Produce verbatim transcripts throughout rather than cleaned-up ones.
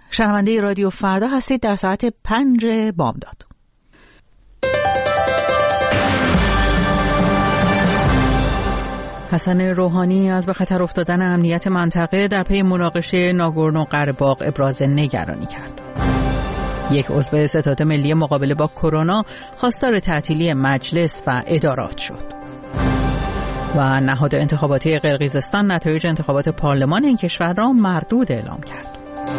شنونده رادیو فردا هستید در ساعت پنج بامداد. حسن روحانی از به خطر افتادن امنیت منطقه در پی مناقشه ناگورنو قره‌باغ ابراز نگرانی کرد. یک عضو ستاد ملی مقابله با کرونا خواستار تعطیلی مجلس و ادارات شد. و نهاد انتخاباتی قرقیزستان نتایج انتخابات پارلمان این کشور را مردود اعلام کرد.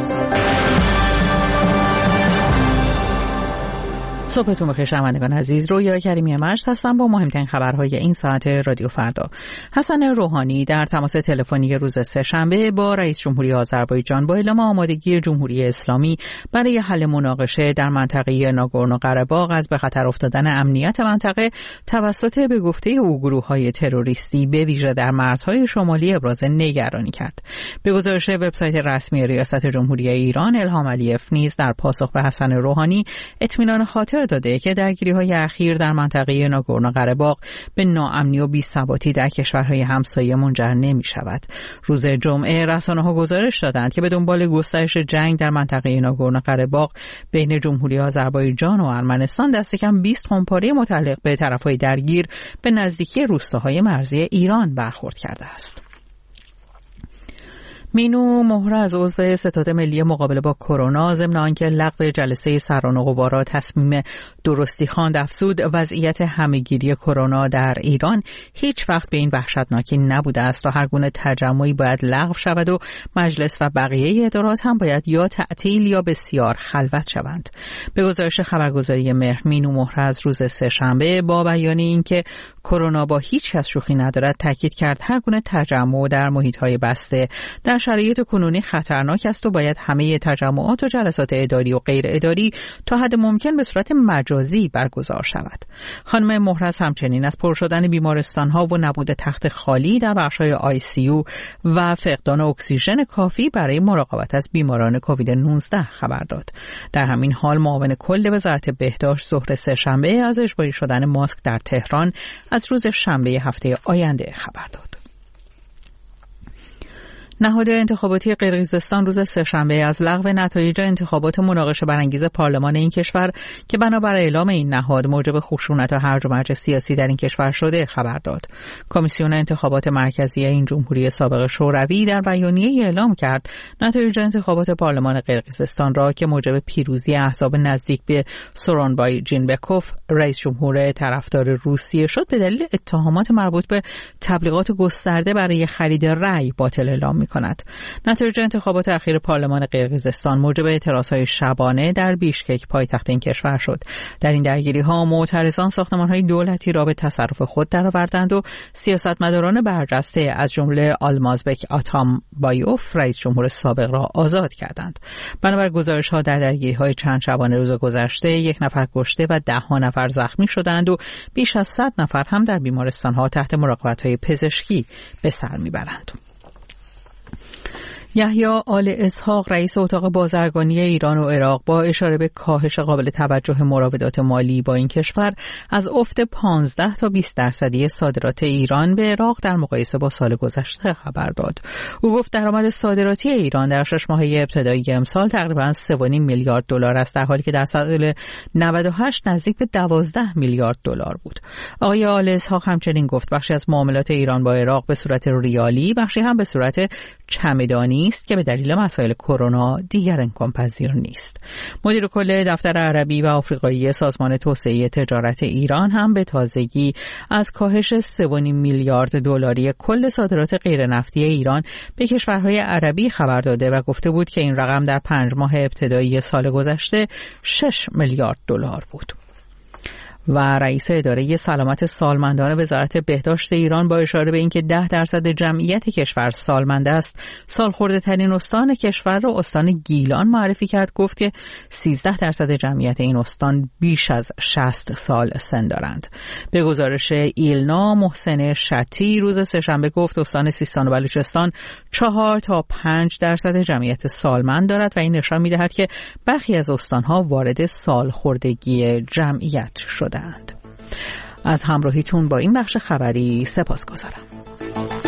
صبحتون بخیر شنوندگان عزیز، رویا کریمی مجد هستم با مهمترین خبرهای این ساعت رادیو فردا. حسن روحانی در تماس تلفنی روز سه‌شنبه با رئیس جمهوری آذربایجان با اعلام آمادگی جمهوری اسلامی برای حل مناقشه در منطقه ناگورنو قره‌باغ از به خطر افتادن امنیت منطقه توسط به گفته او گروه‌های تروریستی به ویژه در مرزهای شمالی ابراز نگرانی کرد. به گزارش وبسایت رسمی ریاست جمهوری ایران، الهام علیف نیز در پاسخ به حسن روحانی اطمینان خاطر داده که درگیری‌های اخیر در منطقه ناگورنو قره‌باغ به ناامنی و بی‌ثباتی در کشورهای همسایه منجر نمی‌شود. روز جمعه رسانه‌ها گزارش دادند که به دنبال گسترش جنگ در منطقه ناگورنو قره‌باغ بین جمهوری آذربایجان و ارمنستان دست کم بیست خمپاره متعلق به طرف‌های درگیر به نزدیکی روستاهای مرزی ایران برخورد کرده است. مینو مهرز عضو ستاد ملی مقابله با کرونا ضمن آنکه لغو جلسه سران و غبار را تصمیم درستی خواند افزود وضعیت همه‌گیری کرونا در ایران هیچ وقت به این وحشتناکی نبوده است و هر گونه تجمعی باید لغو شود و مجلس و بقیه ادارات هم باید یا تعطیل یا بسیار خلوت شوند. به گزارش خبرگزاری مهر، مینو مهرز روز سه‌شنبه با بیان اینکه کرونا با هیچ کس شوخی ندارد تاکید کرد هر گونه تجمع در محیط‌های بسته در شرایط کنونی خطرناک است و باید همه تجمعات و جلسات اداری و غیر اداری تا حد ممکن به صورت مجازی برگزار شود. خانم مهرز همچنین از پر شدن بیمارستان‌ها و نبود تخت خالی در بخش‌های آی سی یو و فقدان اکسیژن کافی برای مراقبت از بیماران کووید نوزده خبر داد. در همین حال معاون کل وزارت بهداشت ظهر سه‌شنبه از اجباری شدن ماسک در تهران از روز شنبه هفته آینده خبر داد. نهاد انتخاباتی قرقیزستان روز سه‌شنبه از لغو نتایج انتخابات مناقشه برانگیز پارلمان این کشور که بنابر اعلام این نهاد موجب خشونت و هرج و مرج سیاسی در این کشور شده خبر داد. کمیسیون انتخابات مرکزی این جمهوری سابق شوروی در بیانیه‌ای اعلام کرد نتایج انتخابات پارلمان قرقیزستان را که موجب پیروزی احزاب نزدیک به سورونبای جینبکوف رئیس جمهور طرفدار روسیه شد به دلیل اتهامات مربوط به تبلیغات گسترده برای خرید رأی باطل اعلام کند. نتایج انتخابات اخیر پارلمان قرقیزستان موجب اعتراضهای شبانه در بیشکک پایتخت این کشور شد. در این درگیری‌ها معترضان ساختمان‌های دولتی را به تصرف خود درآوردند و سیاستمداران برجسته از جمله آلمازبک آتامبایوف رئیس جمهور سابق را آزاد کردند. بنابر گزارش‌ها در درگیری‌های چند شبانه روز گذشته یک نفر کشته و ده ها نفر زخمی شدند و بیش از صد نفر هم در بیمارستان‌ها تحت مراقبت‌های پزشکی به سر می‌برند. یحیی آل اسحاق رئیس اتاق بازرگانی ایران و عراق با اشاره به کاهش قابل توجه مراودات مالی با این کشور از افت پانزده تا بیست درصدی صادرات ایران به عراق در مقایسه با سال گذشته خبر داد. او گفت درآمد صادراتی ایران در شش ماهه ابتدایی امسال تقریباً سه و نیم میلیارد دلار است، در حالی که در سال نود و هشت نزدیک به دوازده میلیارد دلار بود. آقای آل اسحاق همچنین گفت بخشی از معاملات ایران با عراق به صورت ریالی، بخشی هم به صورت چمدانی است که به دلیل مسائل کرونا دیگر امکان پذیر نیست. مدیر کل دفتر عربی و آفریقایی سازمان توسعه تجارت ایران هم به تازگی از کاهش سه و نیم میلیارد دلاری کل صادرات غیر نفتی ایران به کشورهای عربی خبر داده و گفته بود که این رقم در پنج ماه ابتدایی سال گذشته شش میلیارد دلار بود. و رئیس اداره سلامت سالمندان وزارت بهداشت ایران با اشاره به اینکه ده درصد جمعیت کشور سالمند است، سالخورده ترین استان کشور را استان گیلان معرفی کرد. گفت که سیزده درصد جمعیت این استان بیش از شصت سال سن دارند. به گزارش ایلنا، محسن شتی روز سه‌شنبه گفت استان سیستان و بلوچستان چهار تا پنج درصد جمعیت سالمند دارد و این نشان می‌دهد که برخی از استان‌ها وارد سالخوردگی جمعیت شدند. از همراهیتون با این بخش خبری سپاسگزارم.